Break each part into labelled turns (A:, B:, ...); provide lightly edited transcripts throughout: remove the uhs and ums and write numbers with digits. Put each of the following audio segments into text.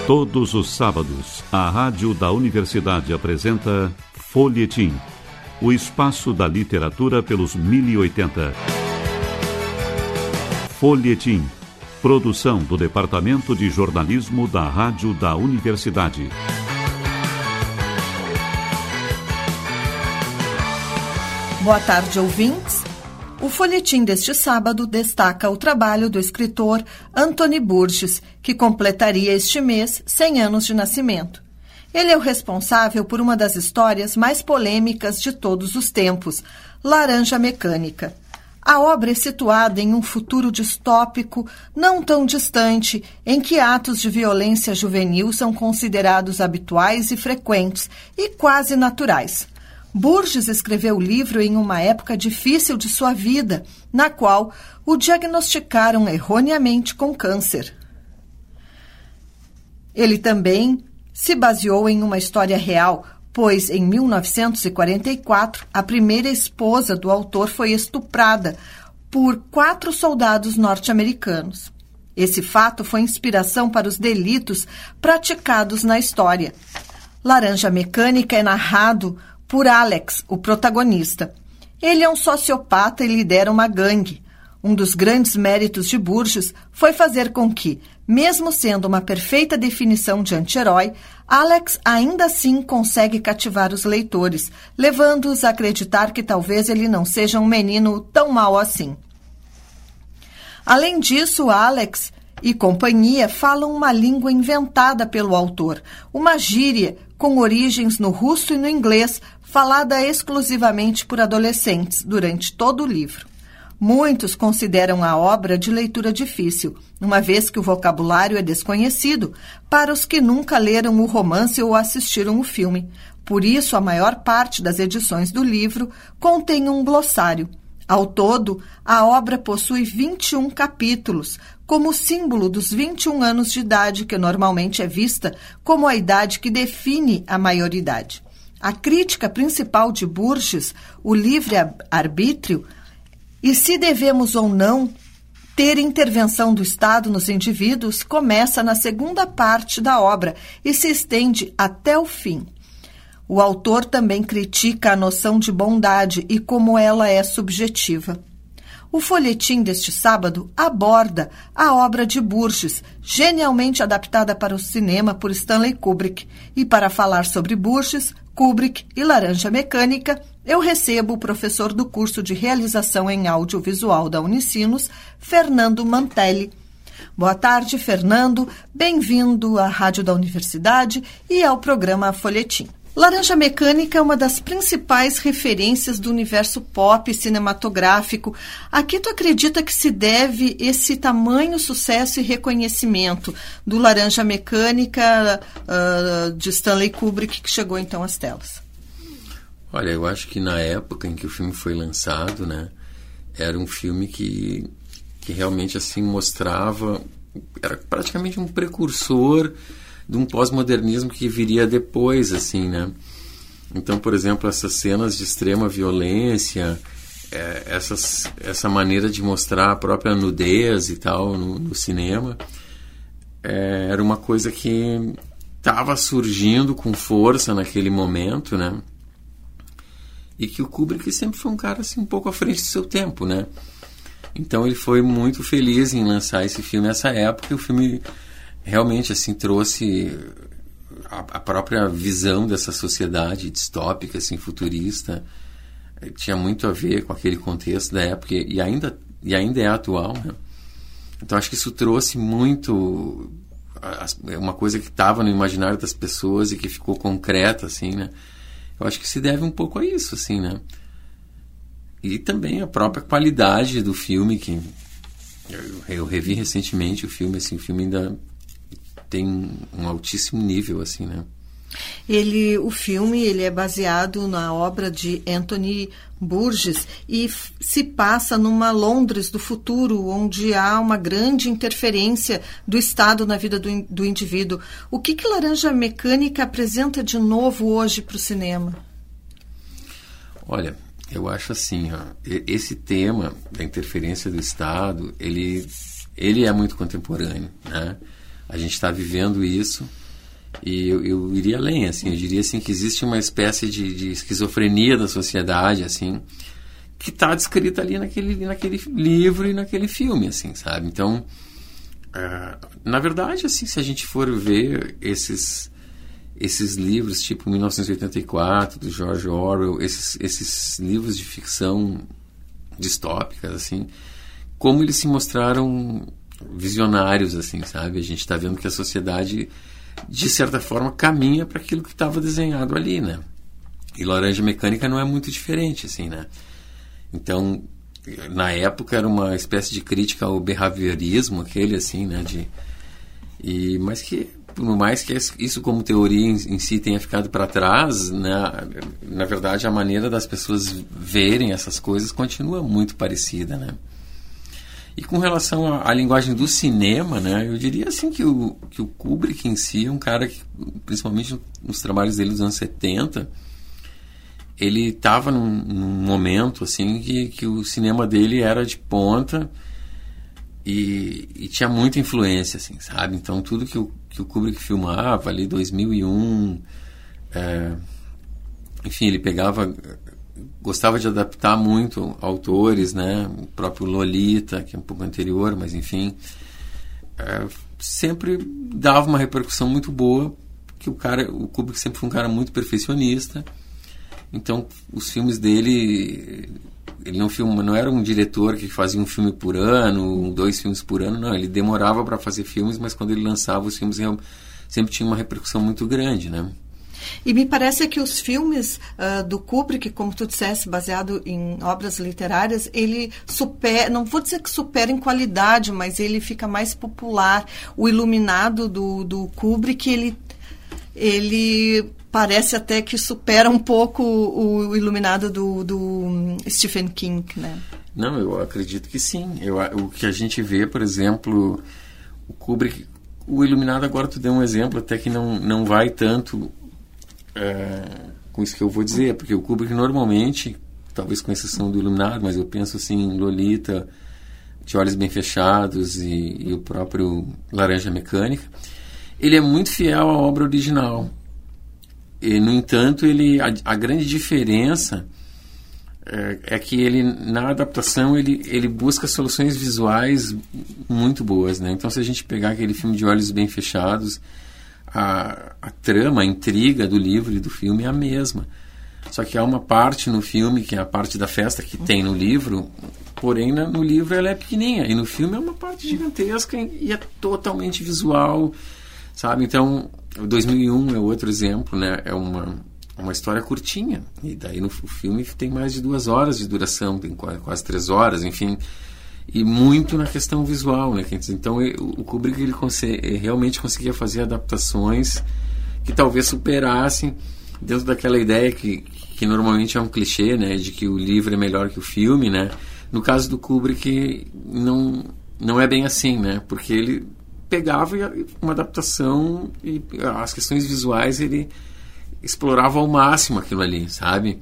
A: Todos os sábados, a Rádio da Universidade apresenta Folhetim, o espaço da literatura pelos 1080. Folhetim, produção do Departamento de Jornalismo da Rádio da Universidade.
B: Boa tarde, ouvintes. O folhetim deste sábado destaca o trabalho do escritor Anthony Burgess, que completaria este mês 100 anos de nascimento. Ele é o responsável por uma das histórias mais polêmicas de todos os tempos, Laranja Mecânica. A obra é situada em um futuro distópico não tão distante, em que atos de violência juvenil são considerados habituais e frequentes e quase naturais. Burgess escreveu o livro em uma época difícil de sua vida, na qual o diagnosticaram erroneamente com câncer. Ele também se baseou em uma história real, pois em 1944 a primeira esposa do autor foi estuprada por 4 soldados norte-americanos. Esse fato foi inspiração para os delitos praticados na história. Laranja Mecânica é narrado por Alex, o protagonista. Ele é um sociopata e lidera uma gangue. Um dos grandes méritos de Burgess foi fazer com que, mesmo sendo uma perfeita definição de anti-herói, Alex ainda assim consegue cativar os leitores, levando-os a acreditar que talvez ele não seja um menino tão mau assim. Além disso, Alex e companhia falam uma língua inventada pelo autor, uma gíria com origens no russo e no inglês, falada exclusivamente por adolescentes durante todo o livro. Muitos consideram a obra de leitura difícil, uma vez que o vocabulário é desconhecido para os que nunca leram o romance ou assistiram o filme. Por isso, a maior parte das edições do livro contém um glossário. Ao todo, a obra possui 21 capítulos, como símbolo dos 21 anos de idade, que normalmente é vista como a idade que define a maioridade. A crítica principal de Burgess, o livre-arbítrio, e se devemos ou não ter intervenção do Estado nos indivíduos, começa na segunda parte da obra e se estende até o fim. O autor também critica a noção de bondade e como ela é subjetiva. O folhetim deste sábado aborda a obra de Burgess, genialmente adaptada para o cinema por Stanley Kubrick. E para falar sobre Burgess, Kubrick e Laranja Mecânica, eu recebo o professor do curso de realização em audiovisual da Unicinos, Fernando Mantelli. Boa tarde, Fernando. Bem-vindo à Rádio da Universidade e ao programa Folhetim. Laranja Mecânica é uma das principais referências do universo pop cinematográfico. A que tu acredita que se deve esse tamanho sucesso e reconhecimento do Laranja Mecânica de Stanley Kubrick, que chegou então às telas?
C: Olha, eu acho que na época em que o filme foi lançado, né, era um filme que realmente assim mostrava, era praticamente um precursor de um pós-modernismo que viria depois, assim, né? Então, por exemplo, essas cenas de extrema violência, essa maneira de mostrar a própria nudez e tal no cinema, era uma coisa que estava surgindo com força naquele momento, né? E que o Kubrick sempre foi um cara assim, um pouco à frente do seu tempo, né? Então ele foi muito feliz em lançar esse filme nessa época, e o filme realmente assim trouxe a própria visão dessa sociedade distópica, assim, futurista. Tinha muito a ver com aquele contexto da época e ainda é atual, né? Então acho que isso trouxe muito uma coisa que estava no imaginário das pessoas e que ficou concreta, assim, né? Eu acho que se deve um pouco a isso, assim, né? E também a própria qualidade do filme, que eu revi recentemente o filme, assim, o filme ainda tem um altíssimo nível, assim, né?
B: O filme é baseado na obra de Anthony Burgess e se passa numa Londres do futuro, onde há uma grande interferência do Estado na vida do indivíduo. O que Laranja Mecânica apresenta de novo hoje para o cinema?
C: Olha, eu acho assim, esse tema da interferência do Estado, ele é muito contemporâneo, né? A gente está vivendo isso. E eu iria além, assim, eu diria assim, que existe uma espécie de esquizofrenia da sociedade, assim, que está descrita ali naquele livro e naquele filme, assim, sabe? Então, na verdade, assim, se a gente for ver esses livros, tipo 1984, do George Orwell, esses livros de ficção distópicas, assim, como eles se mostraram visionários, assim, sabe? A gente está vendo que a sociedade, de certa forma, caminha para aquilo que estava desenhado ali, né? E Laranja Mecânica não é muito diferente, assim, né? Então, na época era uma espécie de crítica ao behaviorismo, aquele, assim, né? Mas que, por mais que isso como teoria em si tenha ficado para trás, né? Na verdade, a maneira das pessoas verem essas coisas continua muito parecida, né? E com relação à linguagem do cinema, né, eu diria assim que o Kubrick em si é um cara que, principalmente nos trabalhos dele dos anos 70, ele estava num momento assim que o cinema dele era de ponta e tinha muita influência, assim, sabe? Então tudo que o Kubrick filmava ali, 2001, enfim, ele gostava de adaptar muito autores, né? O próprio Lolita, que é um pouco anterior, mas enfim, sempre dava uma repercussão muito boa, que o Kubrick sempre foi um cara muito perfeccionista. Então, os filmes dele, ele não era um diretor que fazia um filme por ano, 2 filmes por ano, não, ele demorava para fazer filmes, mas quando ele lançava os filmes, sempre tinha uma repercussão muito grande, né?
B: E me parece que os filmes do Kubrick, como tu disseste, baseado em obras literárias, ele supera, não vou dizer que supera em qualidade, mas ele fica mais popular. O Iluminado do Kubrick, ele parece até que supera um pouco o Iluminado do Stephen King, né?
C: Não, eu acredito que sim. O que a gente vê, por exemplo, o Kubrick, o Iluminado, agora tu deu um exemplo até que não vai tanto com isso que eu vou dizer, porque o Kubrick normalmente, talvez com exceção do Iluminado, mas eu penso assim em Lolita, De Olhos Bem Fechados e o próprio Laranja Mecânica, ele é muito fiel à obra original. E, no entanto, a grande diferença é que ele, na adaptação, ele busca soluções visuais muito boas, né? Então, se a gente pegar aquele filme De Olhos Bem Fechados, a trama, a intriga do livro e do filme é a mesma. Só que há uma parte no filme, que é a parte da festa que tem no livro, porém no livro ela é pequenininha, e no filme é uma parte gigantesca e é totalmente visual, sabe? Então, 2001 é outro exemplo, né? É uma história curtinha, e daí no filme tem mais de 2 horas de duração, tem quase 3 horas, enfim, e muito na questão visual, né? Então o Kubrick ele realmente conseguia fazer adaptações que talvez superassem, dentro daquela ideia que normalmente é um clichê, né? De que o livro é melhor que o filme, né? No caso do Kubrick não é bem assim, né? Porque ele pegava uma adaptação e as questões visuais ele explorava ao máximo aquilo ali, sabe?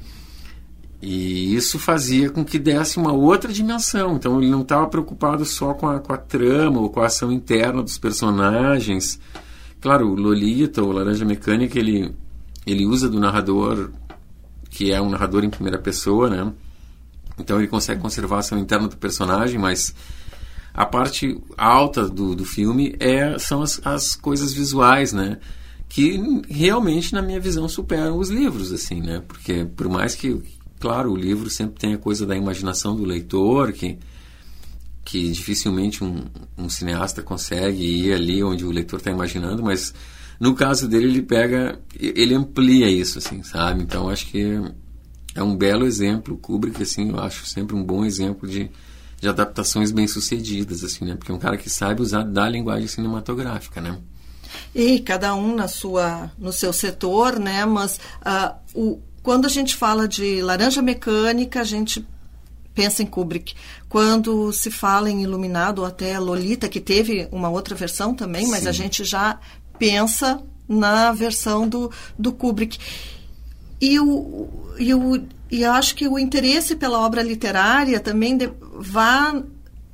C: E isso fazia com que desse uma outra dimensão. Então ele não estava preocupado só com a trama ou com a ação interna dos personagens. Claro, o Lolita, o Laranja Mecânica, ele usa do narrador, que é um narrador em primeira pessoa, né? Então ele consegue conservar a ação interna do personagem, mas a parte alta do filme são as coisas visuais, né? Que realmente, na minha visão, superam os livros, assim, né? Porque por mais que, claro, o livro sempre tem a coisa da imaginação do leitor, que dificilmente um cineasta consegue ir ali onde o leitor está imaginando, mas no caso dele ele amplia isso, assim, sabe? Então acho que é um belo exemplo. Kubrick, assim, eu acho sempre um bom exemplo de adaptações bem-sucedidas, assim, né? Porque é um cara que sabe usar da linguagem cinematográfica, né?
B: E cada um no seu setor, né? Mas quando a gente fala de Laranja Mecânica, a gente pensa em Kubrick. Quando se fala em Iluminado ou até Lolita, que teve uma outra versão também, mas a gente já pensa na versão do Kubrick. E eu acho que o interesse pela obra literária também vai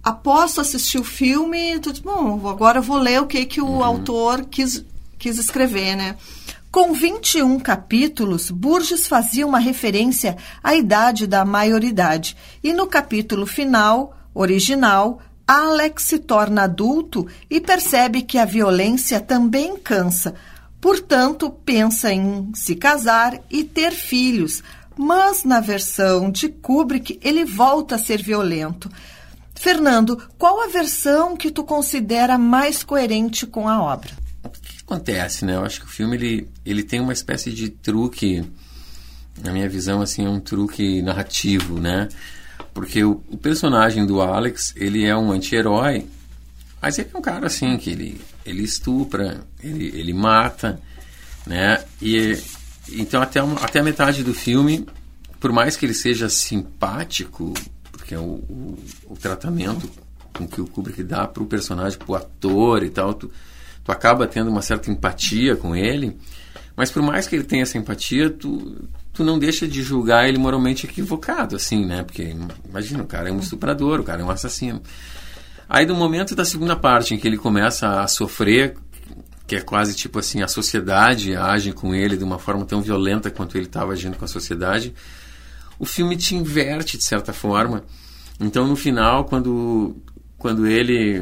B: após assistir o filme, tu diz, bom, agora eu vou ler o que o autor quis escrever, né? Com 21 capítulos, Burgess fazia uma referência à idade da maioridade. E no capítulo final, original, Alex se torna adulto e percebe que a violência também cansa. Portanto, pensa em se casar e ter filhos. Mas na versão de Kubrick, ele volta a ser violento. Fernando, qual a versão que tu considera mais coerente com a obra?
C: O que acontece, né? Eu acho que o filme ele tem uma espécie de truque, na minha visão, assim, é um truque narrativo, né? Porque o personagem do Alex, ele é um anti-herói, mas ele é um cara, assim, que ele estupra, ele mata, né? E então até a metade do filme, por mais que ele seja simpático, porque é o tratamento com que o Kubrick dá para o personagem, para o ator e tal, tu acaba tendo uma certa empatia com ele, mas por mais que ele tenha essa empatia, tu não deixa de julgar ele moralmente equivocado, assim, né? Porque, imagina, o cara é um estuprador, o cara é um assassino. Aí, no momento da segunda parte, em que ele começa a sofrer, que é quase tipo assim, a sociedade age com ele de uma forma tão violenta quanto ele estava agindo com a sociedade, o filme te inverte, de certa forma. Então, no final, quando ele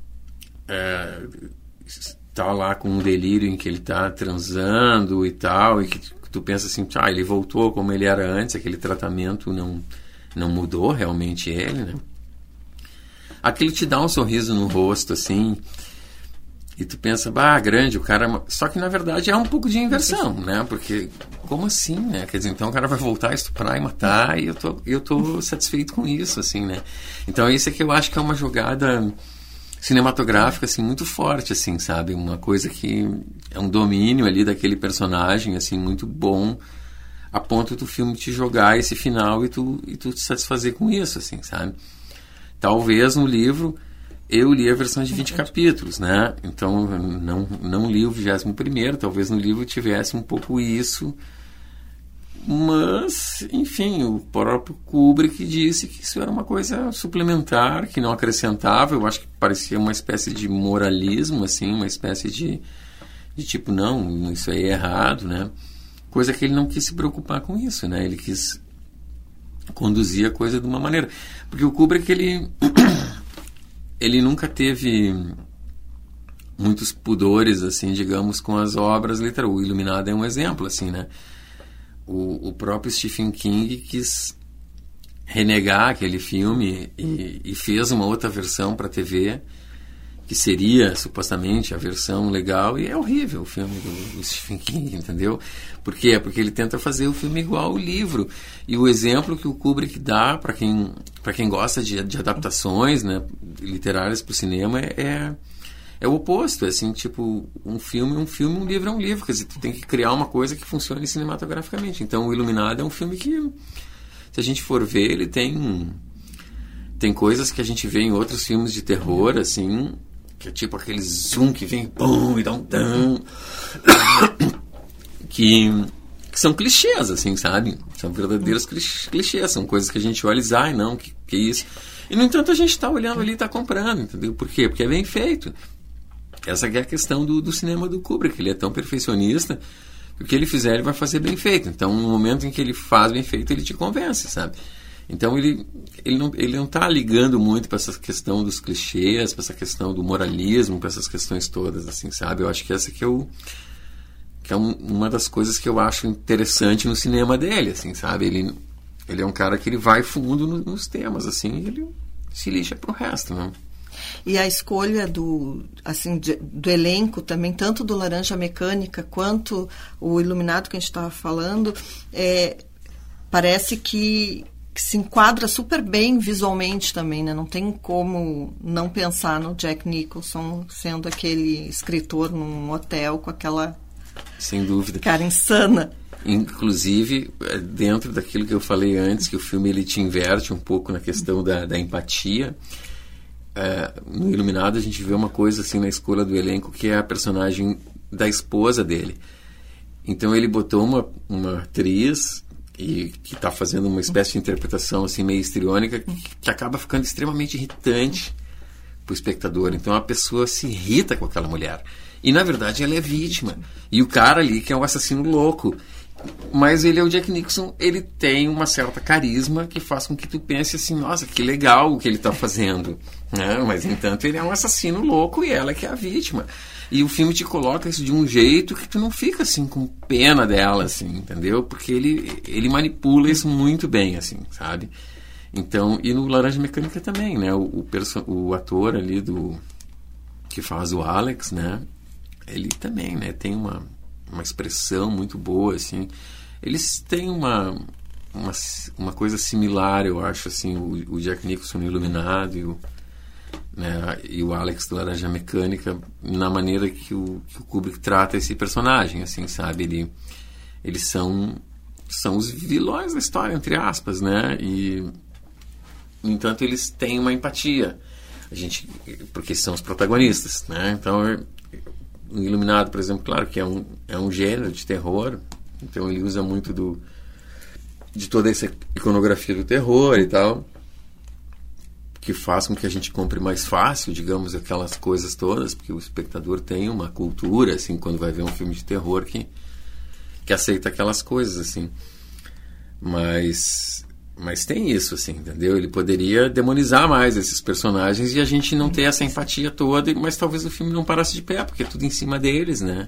C: está lá com um delírio em que ele está transando e tal, e que tu pensa assim, ele voltou como ele era antes, aquele tratamento não mudou realmente ele, né? Aquilo te dá um sorriso no rosto, assim, e tu pensa, grande, o cara... Só que, na verdade, é um pouco de inversão, né? Porque, como assim, né? Quer dizer, então o cara vai voltar a estuprar e matar, e eu tô satisfeito com isso, assim, né? Então, isso é que eu acho que é uma jogada cinematográfica, assim, muito forte, assim, sabe? Uma coisa que é um domínio ali daquele personagem, assim, muito bom, a ponto do filme te jogar esse final e tu te satisfazer com isso, assim, sabe? Talvez no livro eu li a versão de 20 capítulos, né? Então não li o 21º, talvez no livro tivesse um pouco isso, mas, enfim, o próprio Kubrick disse que isso era uma coisa suplementar, que não acrescentava. Eu acho que parecia uma espécie de moralismo, assim, uma espécie de tipo, não, isso aí é errado, né? Coisa que ele não quis se preocupar com isso, né? Ele quis conduzir a coisa de uma maneira. Porque o Kubrick, ele nunca teve muitos pudores, assim, digamos, com as obras literárias. O Iluminado é um exemplo, assim, né? O próprio Stephen King quis renegar aquele filme e fez uma outra versão para TV, que seria supostamente a versão legal, e é horrível o filme do Stephen King, entendeu? Por quê? Porque ele tenta fazer o filme igual ao livro. E o exemplo que o Kubrick dá para quem gosta de adaptações, né, literárias para o cinema é o oposto. É assim, tipo, um filme, um livro é um livro. Quer dizer, tu tem que criar uma coisa que funcione cinematograficamente. Então, o Iluminado é um filme que, se a gente for ver, ele tem coisas que a gente vê em outros filmes de terror, assim, que é tipo aquele zoom que vem, pum, e dá um tam, que são clichês, assim, sabe? São verdadeiros clichês, são coisas que a gente olha e diz, não, que isso. E, no entanto, a gente está olhando ali e está comprando, entendeu? Por quê? Porque é bem feito. Essa que é a questão do cinema do Kubrick. Ele é tão perfeccionista que o que ele fizer, ele vai fazer bem feito. Então, no momento em que ele faz bem feito, ele te convence, sabe? Então, ele não está ligando muito para essa questão dos clichês, para essa questão do moralismo, para essas questões todas, assim, sabe? Eu acho que essa que é uma das coisas que eu acho interessante no cinema dele, assim, sabe? Ele é um cara que ele vai fundo nos temas, assim, e ele se lixa pro resto, né?
B: E a escolha do elenco também, tanto do Laranja Mecânica quanto o Iluminado que a gente estava falando, parece que se enquadra super bem visualmente também, né? Não tem como não pensar no Jack Nicholson sendo aquele escritor num hotel com aquela...
C: Sem dúvida.
B: Cara insana.
C: Inclusive, dentro daquilo que eu falei antes, que o filme ele te inverte um pouco na questão da empatia, no Iluminado a gente vê uma coisa assim na escolha do elenco, que é a personagem da esposa dele. Então ele botou uma atriz e que está fazendo uma espécie de interpretação assim meio histriônica que acaba ficando extremamente irritante para o espectador. Então a pessoa se irrita com aquela mulher e na verdade ela é vítima, e o cara ali que é um assassino louco, mas ele é o Jack Nicholson, ele tem uma certa carisma que faz com que tu pense assim, nossa, que legal o que ele está fazendo, né? Mas, no entanto, ele é um assassino louco e ela que é a vítima. E o filme te coloca isso de um jeito que tu não fica, assim, com pena dela, assim, entendeu? Porque ele manipula isso muito bem, assim, sabe? Então, e no Laranja Mecânica também, né? O ator ali que faz o Alex, né? Ele também, né? Tem uma expressão muito boa, assim. Eles têm uma coisa similar, eu acho, assim, o Jack Nicholson no Iluminado e o Alex do Laranja Mecânica, na maneira que o Kubrick trata esse personagem, assim, sabe? Eles são os vilões da história, entre aspas, né? E, no entanto, eles têm uma empatia. Porque são os protagonistas, né? Então, o Iluminado, por exemplo, claro que é um gênero de terror, então ele usa muito de toda essa iconografia do terror e tal, que faz com que a gente compre mais fácil, digamos, aquelas coisas todas, porque o espectador tem uma cultura, assim, quando vai ver um filme de terror que aceita aquelas coisas, assim. Mas tem isso, assim, entendeu? Ele poderia demonizar mais esses personagens e a gente não ter essa empatia toda, mas talvez o filme não parasse de pé, porque é tudo em cima deles, né?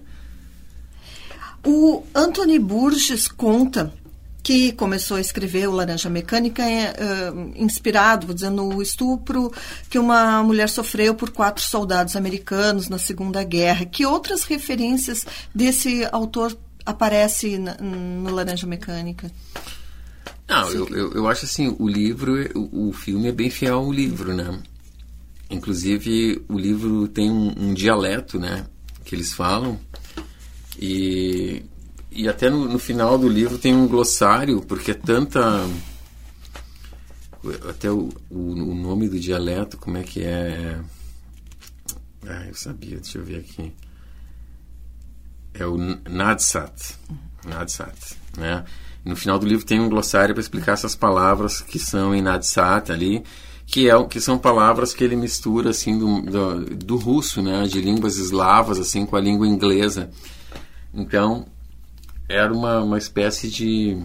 B: O Anthony Burgess conta que começou a escrever o Laranja Mecânica inspirado, vou dizer, no estupro que uma mulher sofreu por 4 soldados americanos na Segunda Guerra. Que outras referências desse autor aparecem no Laranja Mecânica?
C: Não, eu acho assim, o filme é bem fiel ao livro, né? Inclusive, o livro tem um dialeto, né? Que eles falam. E até no final do livro tem um glossário, porque é tanta... Até o nome do dialeto, como é que é? Eu sabia, deixa eu ver aqui. É o Nadsat, né? No final do livro tem um glossário para explicar essas palavras que são em Nadsat ali, que são palavras que ele mistura assim do russo, né, de línguas eslavas assim com a língua inglesa. Então era uma espécie de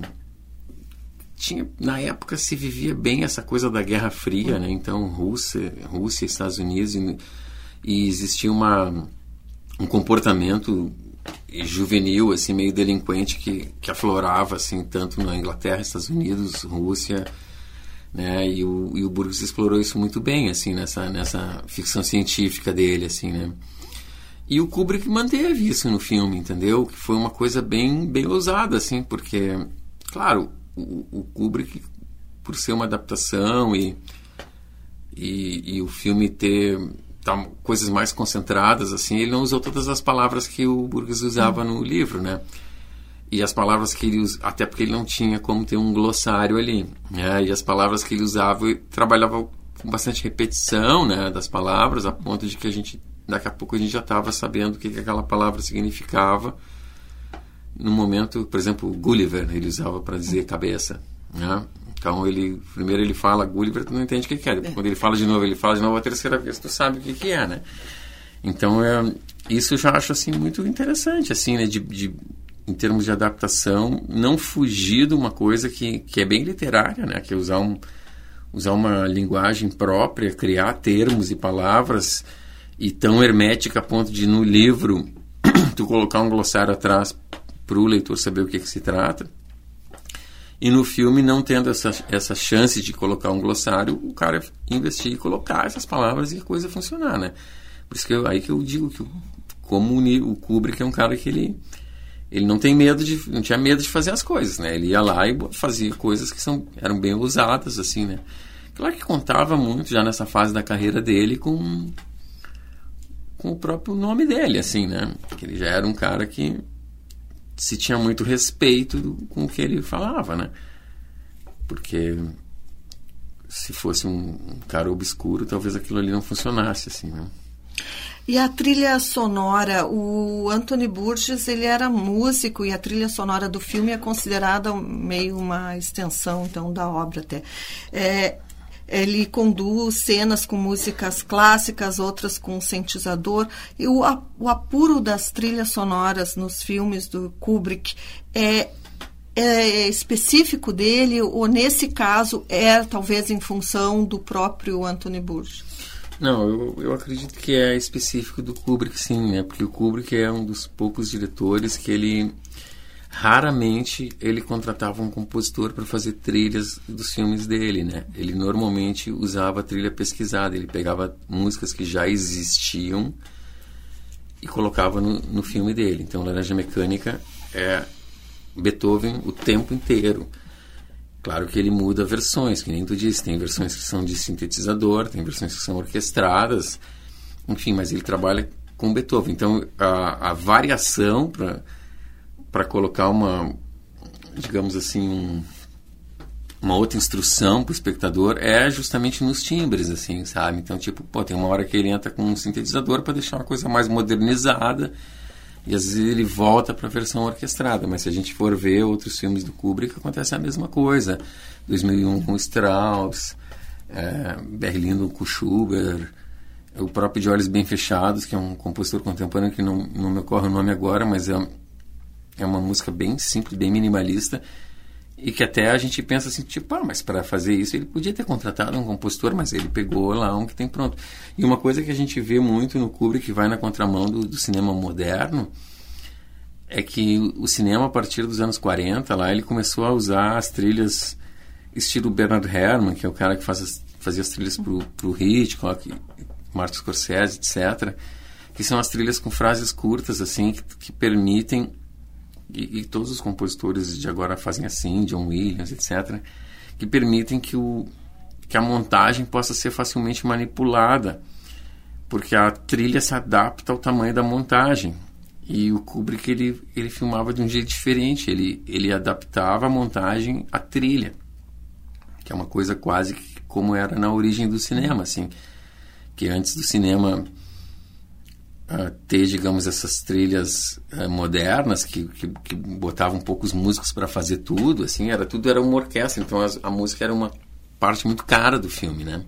C: na época se vivia bem essa coisa da Guerra Fria, né? Então Rússia e Estados Unidos, e existia um comportamento juvenil, assim, meio delinquente que aflorava, assim, tanto na Inglaterra, Estados Unidos, Rússia, né? E o Burgess explorou isso muito bem, assim, nessa ficção científica dele, assim, né? E o Kubrick manteve isso no filme, entendeu? Que foi uma coisa bem, bem ousada, assim, porque, claro, o Kubrick, por ser uma adaptação e o filme ter coisas mais concentradas, assim, ele não usou todas as palavras que o Burgess usava no livro, né? E as palavras que ele usava, até porque ele não tinha como ter um glossário ali, né? E as palavras que ele usava, ele trabalhava com bastante repetição, né, das palavras, a ponto de que daqui a pouco a gente já estava sabendo o que aquela palavra significava. No momento, por exemplo, Gulliver, ele usava para dizer cabeça, né? Então, primeiro ele fala Gulliver, tu não entende o que é. Depois, quando ele fala de novo a terceira vez, tu sabe o que é, né? Então, isso eu já acho, assim, muito interessante, assim, né? Em termos de adaptação, não fugir de uma coisa que é bem literária, né? Que é usar uma linguagem própria, criar termos e palavras, e tão hermética a ponto de, no livro, tu colocar um glossário atrás para o leitor saber o que se trata. E no filme, não tendo essa chance de colocar um glossário, o cara investir e colocar essas palavras e a coisa funcionar, né? Por isso que eu digo que como o Kubrick é um cara que ele não tinha medo de fazer as coisas, né? Ele ia lá e fazia coisas que eram bem ousadas, assim, né? Claro que contava muito já nessa fase da carreira dele com o próprio nome dele, assim, né? Que ele já era um cara que se tinha muito respeito com o que ele falava, né? Porque se fosse um cara obscuro, talvez aquilo ali não funcionasse, assim, né?
B: E a trilha sonora, o Anthony Burgess, ele era músico e a trilha sonora do filme é considerada meio uma extensão, então, da obra até. Ele conduz cenas com músicas clássicas, outras com sintetizador. E o apuro das trilhas sonoras nos filmes do Kubrick é específico dele, ou nesse caso talvez em função do próprio Anthony Burgess?
C: Não, eu acredito que é específico do Kubrick, sim, né? Porque o Kubrick é um dos poucos diretores que ele raramente ele contratava um compositor para fazer trilhas dos filmes dele, né? Ele normalmente usava trilha pesquisada, ele pegava músicas que já existiam e colocava no filme dele. Então, Laranja Mecânica é Beethoven o tempo inteiro. Claro que ele muda versões, que nem tu disse, tem versões que são de sintetizador, tem versões que são orquestradas, enfim, mas ele trabalha com Beethoven. Então, a variação para colocar uma, digamos assim, uma outra instrução para o espectador é justamente nos timbres, assim, sabe? Então, tipo, tem uma hora que ele entra com um sintetizador para deixar uma coisa mais modernizada, e às vezes ele volta para a versão orquestrada, mas se a gente for ver outros filmes do Kubrick, acontece a mesma coisa. 2001 com Strauss, Berlino com Schubert, o próprio De Olhos Bem Fechados, que é um compositor contemporâneo que não me ocorre o nome agora, mas é uma música bem simples, bem minimalista, e que até a gente pensa assim, tipo, mas para fazer isso ele podia ter contratado um compositor, mas ele pegou lá um que tem pronto. E uma coisa que a gente vê muito no Kubrick, que vai na contramão do cinema moderno, é que o cinema, a partir dos anos 40, lá ele começou a usar as trilhas estilo Bernard Herrmann, que é o cara que fazia as trilhas pro Hitchcock, Martin Scorsese, etc., que são as trilhas com frases curtas, assim, que permitem... E todos os compositores de agora fazem assim, John Williams, etc., que permitem que a montagem possa ser facilmente manipulada, porque a trilha se adapta ao tamanho da montagem. E o Kubrick, ele filmava de um jeito diferente, ele adaptava a montagem à trilha, que é uma coisa quase como era na origem do cinema, assim, que antes do cinema... ter, digamos, essas trilhas modernas que botavam poucos músicos para fazer tudo, assim, tudo era uma orquestra, então a música era uma parte muito cara do filme, né?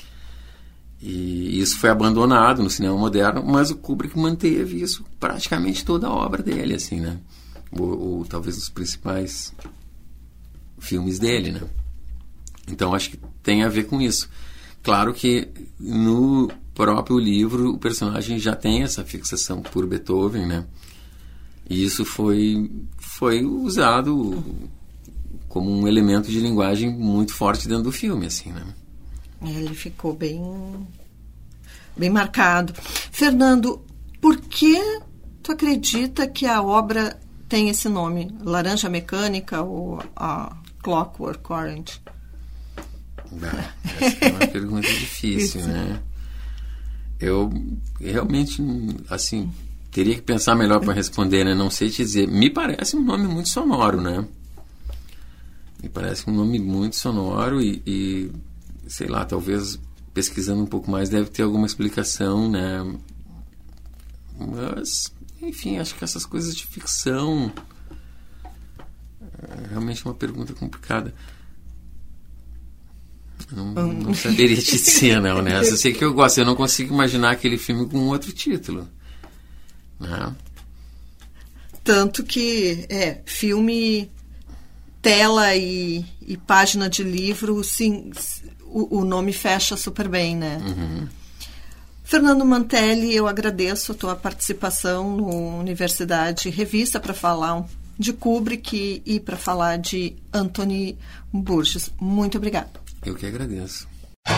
C: E isso foi abandonado no cinema moderno, mas o Kubrick manteve isso praticamente toda a obra dele, assim, né? Ou talvez os principais filmes dele, né? Então acho que tem a ver com isso. Claro que no próprio livro o personagem já tem essa fixação por Beethoven, né? E isso foi usado como um elemento de linguagem muito forte dentro do filme, assim, né?
B: Ele ficou bem marcado. Fernando, por que tu acredita que a obra tem esse nome? Laranja Mecânica ou a Clockwork Orange?
C: Essa é uma pergunta difícil, né? Eu realmente, assim, teria que pensar melhor para responder, né? Não sei te dizer. Me parece um nome muito sonoro, né? Me parece um nome muito sonoro e sei lá, talvez pesquisando um pouco mais deve ter alguma explicação, né? Mas, enfim, acho que essas coisas de ficção é realmente uma pergunta complicada. Não saberia te dizer, não, né? Eu sei que eu gosto, eu não consigo imaginar aquele filme com outro título, né?
B: Tanto que filme, tela e página de livro, sim, o nome fecha super bem, né?
C: Uhum.
B: Fernando Mantelli, eu agradeço a tua participação no Universidade Revista para falar de Kubrick e para falar de Anthony Burgess. Muito obrigada.
C: Eu que agradeço.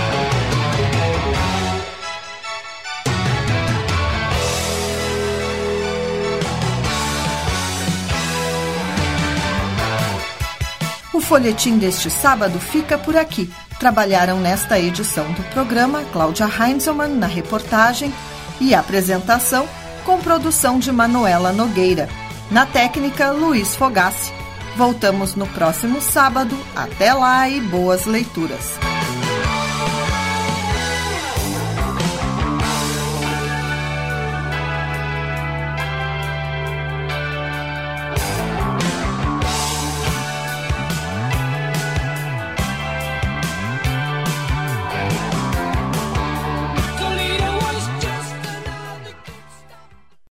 B: O folhetim deste sábado fica por aqui. Trabalharam nesta edição do programa Cláudia Heinzelmann na reportagem e apresentação, com produção de Manuela Nogueira. Na técnica, Luiz Fogassi. Voltamos no próximo sábado. Até lá e boas leituras.